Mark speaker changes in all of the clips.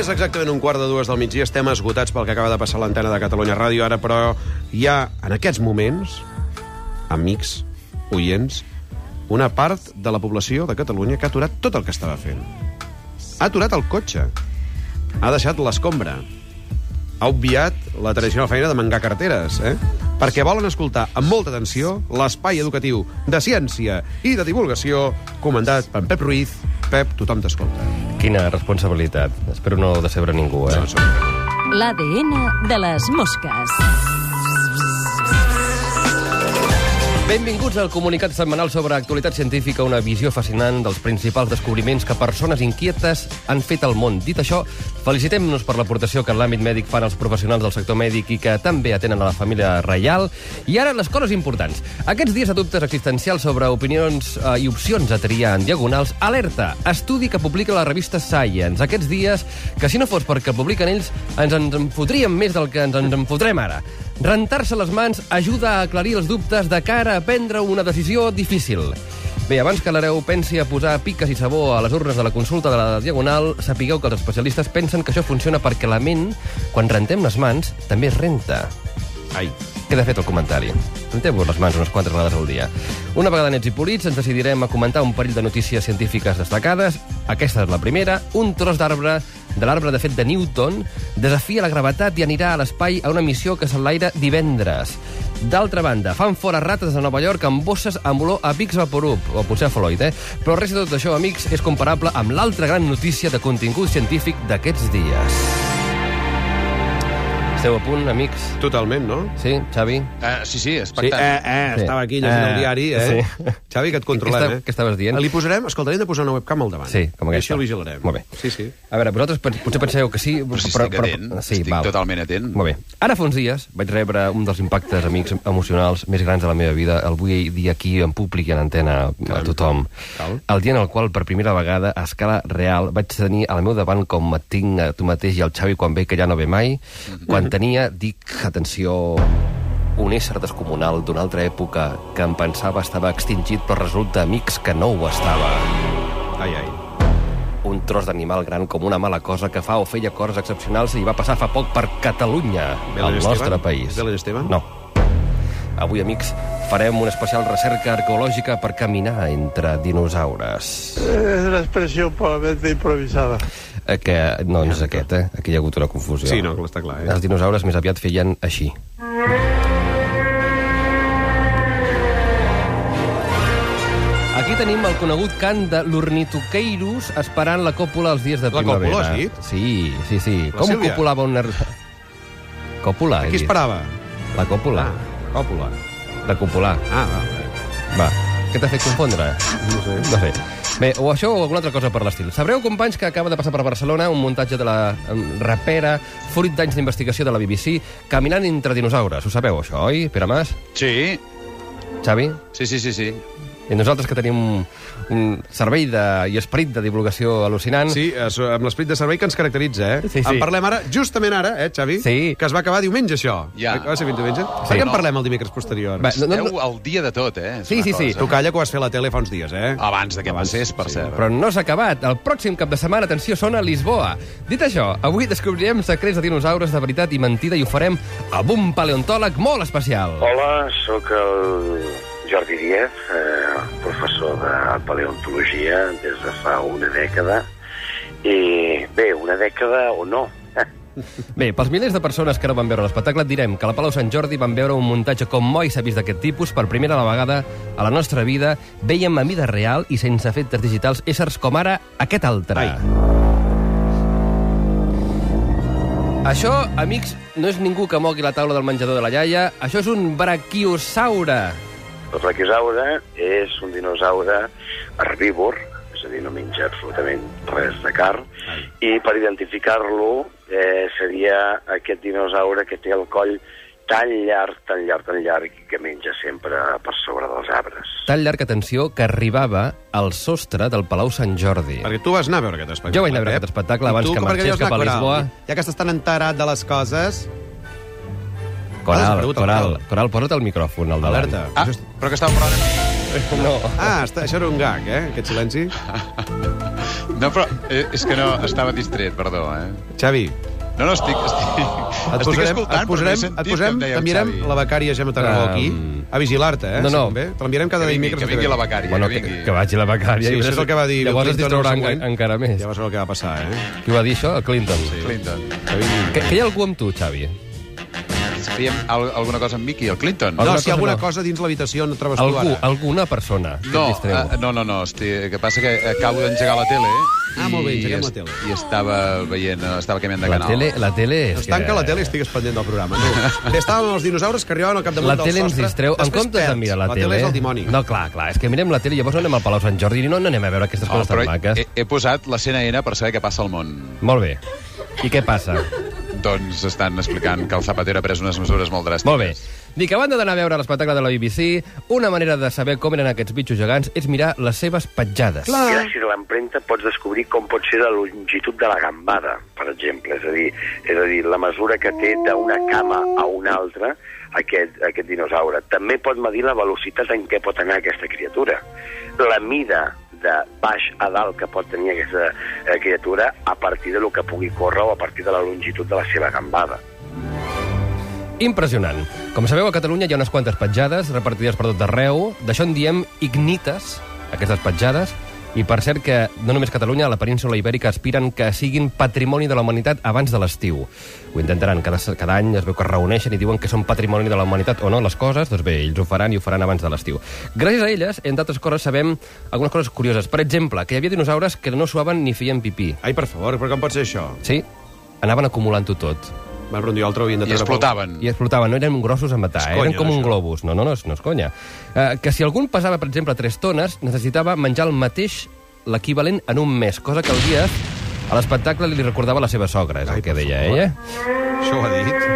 Speaker 1: És exactament 1:15 del migdia. Estem esgotats pel que acaba de passar a l'antena de Catalunya Ràdio. Ara, però, hi ha, en aquests moments, amics, oients, una part de la població de Catalunya que ha aturat tot el que estava fent. Ha aturat el cotxe. Ha deixat l'escombra. Ha obviat la tradicional feina de mangar carteres, perquè volen escoltar amb molta atenció l'espai educatiu de ciència i de divulgació comandat per Pep Ruiz. Pep, tothom t'escolta.
Speaker 2: Quina responsabilitat. Espero no decebre ningú,
Speaker 3: L'ADN de les mosques.
Speaker 2: Benvinguts al comunicat setmanal sobre actualitat científica, una visió fascinant dels principals descobriments que persones inquietes han fet al món. Dit això, felicitem-nos per l'aportació que en l'àmbit mèdic fan els professionals del sector mèdic i que també atenen a la família reial. I ara les coses importants. Aquests dies de dubtes existencials sobre opinions i opcions a triar en diagonals, alerta, estudi que publica la revista Science. Aquests dies, que si no fos perquè el publiquen ells, ens en fotríem més del que ens en fotrem ara. Rentar-se les mans ajuda a aclarir els dubtes de cara a prendre una decisió difícil. Bé, abans que l'hereu pensi a posar piques i sabó a les urnes de la consulta de la Diagonal, sapigueu que els especialistes pensen que això funciona perquè la ment, quan rentem les mans, també es renta. Ai, queda fet el comentari. Renteu-vos les mans unes quantes vegades al dia. Una vegada nets i polits, ens decidirem a comentar un parell de notícies científiques destacades. Aquesta és la primera. Un tros d'arbre, de l'arbre de fet de Newton, desafia la gravetat i anirà a l'espai a una missió que s'enlaira divendres. D'altra banda, fan fora rates de Nova York amb bosses amb olor a Vicks Vaporub, o potser a Floyd, Però res de tot això, amics, és comparable amb l'altra gran notícia de contingut científic d'aquests dies. Esteu a punt, amics?
Speaker 1: Totalment, no?
Speaker 2: Sí, Xavi?
Speaker 4: Sí, expectant.
Speaker 1: Sí, estava aquí llegint el diari,
Speaker 2: Sí.
Speaker 1: Xavi, que et controlem,
Speaker 2: Què estaves dient?
Speaker 1: Li posarem, escolta, hem de posar una webcam al davant.
Speaker 2: Sí, com aquesta.
Speaker 1: I així el vigilarem.
Speaker 2: Molt bé.
Speaker 1: Sí.
Speaker 2: A veure, vosaltres potser penseu que sí,
Speaker 4: Però si estic atent, estic totalment atent.
Speaker 2: Molt bé. Ara fa uns dies vaig rebre un dels impactes, amics, emocionals més grans de la meva vida. El vull dir aquí en públic i en antena a tothom. El dia en el qual, per primera vegada, a escala real, vaig tenir al meu davant com et tinc a tu mateix i al Xavi quan ve que ja no ve mai, quan tenia, atenció, un ésser descomunal d'una altra època que em pensava estava extingit, però resulta, amics, que no ho estava.
Speaker 1: Ai.
Speaker 2: Un tros d'animal gran com una mala cosa que fa o feia coses excepcionals i va passar fa poc per Catalunya, el nostre país.
Speaker 1: Belén Esteban?
Speaker 2: No. Avui, amics, farem una especial recerca arqueològica per caminar entre dinosaures.
Speaker 5: Es una expresión probablemente improvisada.
Speaker 2: Que no és aquest, Aquí hi ha hagut una confusió.
Speaker 1: Sí, no, està clar,
Speaker 2: Els dinosaures més aviat feien així. Aquí tenim el conegut cant de l'Ornithocheirus esperant la còpula els dies de primavera.
Speaker 1: La còpula, has dit?
Speaker 2: Sí.
Speaker 1: La
Speaker 2: Com
Speaker 1: Sílvia?
Speaker 2: copulava un... Còpula,
Speaker 1: Qui esperava?
Speaker 2: La còpula.
Speaker 1: Còpula.
Speaker 2: De copular. Va. Què t'ha fet confondre? No sé. Bé, o això o alguna altra cosa per l'estil. Sabreu, companys, que acaba de passar per Barcelona un muntatge de la rapera, fruit d'anys d'investigació de la BBC, caminant entre dinosaures. Ho sabeu, això, oi, Pere Mas?
Speaker 4: Sí.
Speaker 2: Xavi?
Speaker 4: Sí.
Speaker 2: I nosaltres que tenim un cervell i esperit de divulgació al·lucinant...
Speaker 1: Sí, amb l'esperit de servei que ens caracteritza,
Speaker 2: Sí.
Speaker 1: En parlem ara, justament ara, Xavi?
Speaker 2: Sí.
Speaker 1: Que es va acabar diumenge, això.
Speaker 4: Ja.
Speaker 1: Va ser fins diumenge? Per què en parlem el dimecres posterior?
Speaker 4: Esteu al dia de tot,
Speaker 2: Sí.
Speaker 1: Tu calla que ho vas fer a la tele fa uns dies,
Speaker 4: Abans de que passés, per cert.
Speaker 2: Però no s'ha acabat. El pròxim cap de setmana, atenció, sona a Lisboa. Dit això, avui descobrirem secrets de dinosaures de veritat i mentida i ho farem amb un paleontòleg molt especial.
Speaker 6: Hola, sóc el Jordi Díaz, professor de paleontologia des de fa una dècada. I bé, una dècada o no.
Speaker 2: Bé, pels milers de persones que no van veure l'espectacle, et direm que a la Palau Sant Jordi van veure un muntatge com mai s'ha vist d'aquest tipus. Per primera vegada a la nostra vida veiem a mida real i sense efectes digitals éssers com ara aquest altre.
Speaker 1: Ai.
Speaker 2: Això, amics, no és ningú que mogui la taula del menjador de la iaia. Això és un brachiosaure.
Speaker 6: El braquiosaure és un dinosaure herbívor, és a dir, no menja absolutament res de carn, i per identificar-lo seria aquest dinosaure que té el coll tan llarg, que menja sempre per sobre dels arbres.
Speaker 2: Tan llarg, atenció, que arribava al sostre del Palau Sant Jordi.
Speaker 1: Perquè tu vas anar a veure aquest espectacle.
Speaker 2: Jo vaig anar a veure aquest espectacle abans que marxés cap a Lisboa.
Speaker 1: Ja que estàs tan enterat de les coses...
Speaker 2: Coral, posa't el micròfon al davant.
Speaker 1: Alerta.
Speaker 4: Però que estava parlant amb mi.
Speaker 2: No.
Speaker 1: Això era un gag, aquest silenci.
Speaker 4: No, però és que no, estava distret, perdó,
Speaker 1: Xavi.
Speaker 4: No, estic escoltant, però
Speaker 1: et t'enviarem la becària Gemma Tarragó aquí a vigilar-te,
Speaker 2: No.
Speaker 1: Te l'enviarem cada dimecres.
Speaker 4: Que vingui la becària.
Speaker 2: Bueno, que vagi la becària.
Speaker 1: Sí, això és el que va dir
Speaker 2: Llavors es
Speaker 1: Clinton
Speaker 2: distraurà encara més.
Speaker 1: Ja vas veure el que va passar,
Speaker 2: Qui va dir això? El Clinton.
Speaker 1: Sí.
Speaker 4: Clinton.
Speaker 2: Que hi ha algú amb tu, Xavi?
Speaker 4: Fèiem alguna cosa amb Mickey, el Clinton?
Speaker 1: No, si alguna cosa dins l'habitació no trobes tu ara.
Speaker 2: Alguna persona que et distreu.
Speaker 4: No. Que passa que acabo d'engegar la tele.
Speaker 1: Molt bé, engeguem la tele.
Speaker 4: I estava veient, estava canviant de canal.
Speaker 2: La tele és
Speaker 1: que... Tanca la tele i estigues pendent del programa. Bé, estàvem els dinosaures que arribaven al capdamunt del sostre.
Speaker 2: La tele ens distreu. En comptes de mirar la tele...
Speaker 1: La tele és el dimoni.
Speaker 2: No, clar, és que mirem la tele i llavors no anem al Palau Sant Jordi i no anem a veure aquestes coses tan maques.
Speaker 4: He posat la CNN per saber què passa al món.
Speaker 2: Molt bé. I què passa?
Speaker 4: Doncs estan explicant que el Zapatero ha pres unes mesures molt dràstiques.
Speaker 2: Molt bé. Dic, a banda d'anar a veure l'espectacle de la BBC, una manera de saber com eren aquests bitxos gegants és mirar les seves petjades.
Speaker 6: Gràcies a l'empremta pots descobrir com pot ser la longitud de la gambada, per exemple. És a dir, la mesura que té d'una cama a una altra aquest dinosaure. També pot medir la velocitat en què pot anar aquesta criatura. La mida de baix a dalt que pot tenir aquesta criatura a partir de lo que pugui córrer o a partir de la longitud de la seva gambada.
Speaker 2: Impressionant. Com sabeu, a Catalunya hi ha unes quantes petjades repartides per tot arreu. D'això en diem ignites, aquestes petjades. I per cert que no només Catalunya, a la península Ibèrica aspiren que siguin patrimoni de la humanitat abans de l'estiu. Ho intentaran, cada any es veu que es reuneixen i diuen que són patrimoni de la humanitat o no les coses, doncs bé, ells ho faran i ho faran abans de l'estiu. Gràcies a elles, entre altres coses, sabem algunes coses curioses. Per exemple, que hi havia dinosaures que no suaven ni feien pipí.
Speaker 1: Ai, per favor, però com pot ser això?
Speaker 2: Sí, anaven acumulant-ho tot.
Speaker 1: Però un dia altre havien de
Speaker 4: I explotaven.
Speaker 2: I explotaven, no eren grossos a matar, eren com un globus. No és conya. Que si algun pesava, per exemple, 3 tones, necessitava menjar el mateix, l'equivalent en un mes, cosa que el dia a l'espectacle li recordava la seva sogra, és el que deia ella.
Speaker 1: Això ho ha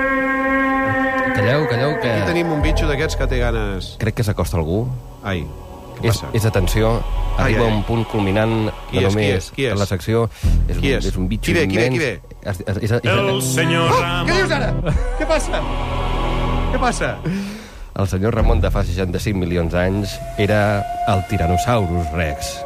Speaker 1: dit.
Speaker 2: Calleu, que...
Speaker 1: Aquí tenim un bitxo d'aquests que té ganes...
Speaker 2: Crec que s'acosta algú.
Speaker 1: Ai, què passa?
Speaker 2: És atenció, arriba un punt culminant de només
Speaker 1: en
Speaker 2: la secció.
Speaker 1: Qui és?
Speaker 2: És un bitxo
Speaker 1: Qui ve?
Speaker 7: El senyor Ramon.
Speaker 1: Què dius ara? Què passa? Què passa?
Speaker 2: El senyor Ramon de fa 65 milions d'anys era el Tyrannosaurus Rex.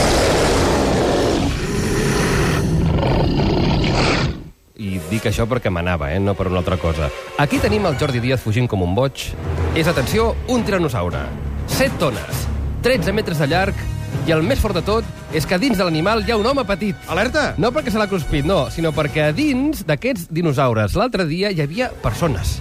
Speaker 2: I dic això perquè m'anava, no per una altra cosa. Aquí tenim el Jordi Díaz fugint com un boig. És, atenció, un tiranosaure. 7 tones, 13 metres de llarg, i el més fort de tot és que dins de l'animal hi ha un home petit.
Speaker 1: Alerta!
Speaker 2: No perquè se l'ha cruspit, no, sinó perquè a dins d'aquests dinosaures l'altre dia hi havia persones.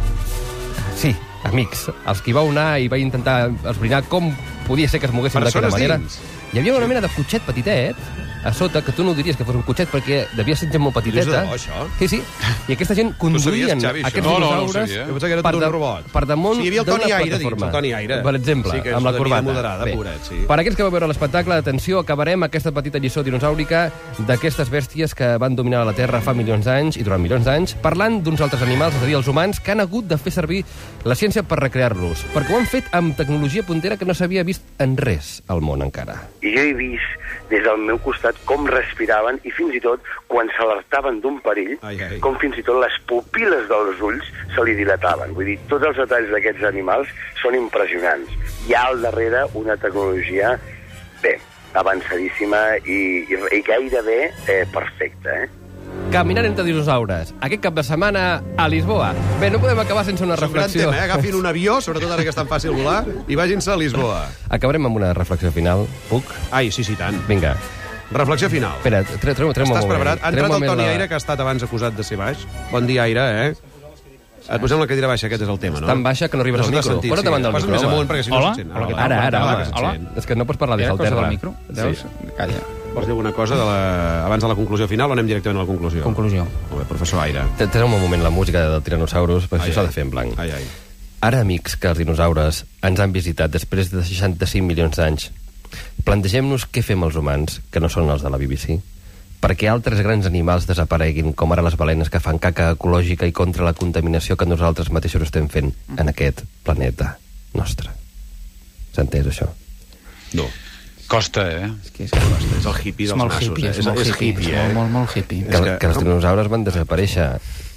Speaker 2: Sí, amics, els qui vau anar i vau intentar esbrinar com podia ser que es moguessin d'aquella manera.
Speaker 1: Dins.
Speaker 2: Hi havia una mena de cotxet petitet a sota, que tu no diries que fos un cotxet perquè devia ser gent molt petiteta.
Speaker 1: Dius això?
Speaker 2: Sí. I aquesta gent conduïen aquests dinosaures per damunt d'una plataforma.
Speaker 1: Toni Aire.
Speaker 2: Per exemple, amb la corbata.
Speaker 1: Moderada, poret, sí.
Speaker 2: Per aquests que vau veure l'espectacle, atenció, acabarem aquesta petita lliçó dinosàurica d'aquestes bèsties que van dominar la Terra fa milions d'anys i durant milions d'anys, parlant d'uns altres animals, és a dir, els humans, que han hagut de fer servir la ciència per recrear-los, perquè ho han fet amb tecnologia puntera que no s'havia vist en res al món encara.
Speaker 6: I jo he vist des del meu costat com respiraven i fins i tot quan s'alertaven d'un perill, com fins i tot les pupil·les dels ulls se li dilataven. Vull dir, tots els detalls d'aquests animals són impressionants. Hi ha al darrere una tecnologia, avançadíssima i gairebé perfecta,
Speaker 2: Caminant entre dinosaures. Aquest cap de setmana a Lisboa. Bé, no podem acabar sense una reflexió.
Speaker 1: És un gran tema, Agafin un avió, sobretot ara que és tan fàcil volar, i vagin-se a Lisboa.
Speaker 2: Acabarem amb una reflexió final. Puc?
Speaker 1: Ai, sí, tant.
Speaker 2: Vinga.
Speaker 1: Reflexió final.
Speaker 2: Espera, treu un moment.
Speaker 1: Estàs preparat? Ha entrat el Toni Aire, que ha estat abans acusat de ser baix. Bon dia, Aire, Et posem la cadira baixa, aquest és el tema, no?
Speaker 2: Tan baixa que no arribes al micro. Posa't davant del micro,
Speaker 1: més amunt, perquè si no se't sent.
Speaker 2: Ara. És que no pots parlar des del terra.
Speaker 4: Calla.
Speaker 1: Vols dir alguna cosa abans de la conclusió final o anem directament a la conclusió?
Speaker 8: Conclusió.
Speaker 1: Molt bé, professor Aire.
Speaker 2: Treu un moment la música del Tyrannosaurus, perquè això s'ha de fer en blanc. Ara, amics, que els dinosaures ens han visitat després de 65 milions d'anys, plantegem-nos què fem els humans, que no són els de la BBC, perquè altres grans animals desapareguin, com ara les balenes que fan caca ecològica i contra la contaminació que nosaltres mateixos estem fent en aquest planeta nostre. S'ha entès, això?
Speaker 1: No.
Speaker 4: Costa,
Speaker 1: És el hippie dels nassos.
Speaker 8: És molt hippie.
Speaker 2: Que els dinosaures van desaparèixer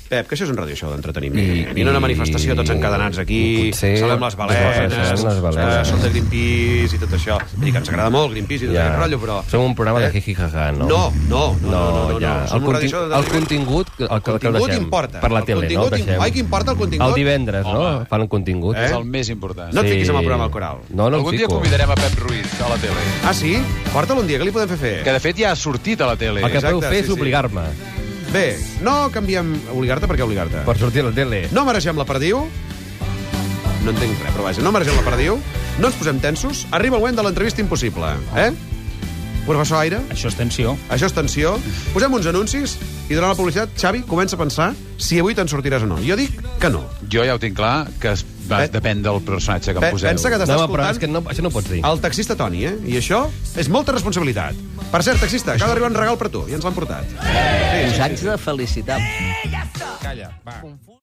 Speaker 1: Pep, que això és un radioshow d'entreteniment. I no una manifestació tots encadenats aquí, salvem les balenes, som de Greenpeace i tot això. Vull dir que ens agrada molt Greenpeace i tot aquest rotllo, però...
Speaker 2: Som un programa de jiji-jaja, no?
Speaker 1: No.
Speaker 2: El contingut el deixem
Speaker 1: importa.
Speaker 2: per la tele, no?
Speaker 1: Ai, que importa el contingut?
Speaker 2: El divendres, no? Fan un contingut.
Speaker 4: És el més important.
Speaker 1: No et fiquis amb el programa al Coral.
Speaker 2: No em
Speaker 4: Algun dia
Speaker 2: fico.
Speaker 4: convidarem a Pep Ruiz a la tele.
Speaker 1: Ah, sí? Porta'l un dia, que li podem fer?
Speaker 4: Que, de fet, ja ha sortit a la tele.
Speaker 2: El que podeu fer és
Speaker 1: sí.
Speaker 2: obligar-me
Speaker 1: Bé, no canviem obligar-te, per què obligar-te?
Speaker 2: per sortir a la tele.
Speaker 1: No mereixem la perdiu. No entenc res, però vaja, no mereixem la perdiu. No ens posem tensos. Arriba el moment de l'entrevista impossible. Professor Aire?
Speaker 8: Això és tensió.
Speaker 1: Això és tensió. Posem uns anuncis i durant la publicitat, Xavi, comença a pensar si avui te'n sortiràs o no. Jo dic que no.
Speaker 4: Jo ja ho tinc clar, que depèn del personatge que em poseu.
Speaker 1: Pensa que t'estàs
Speaker 2: No, però és
Speaker 1: escoltant
Speaker 2: que això no ho pots dir.
Speaker 1: el taxista Toni, I això és molta responsabilitat. Per cert, taxista, acaba d'arribar un regal per tu, i ens l'han portat.
Speaker 9: Us haig de felicitar.
Speaker 1: Calla, va.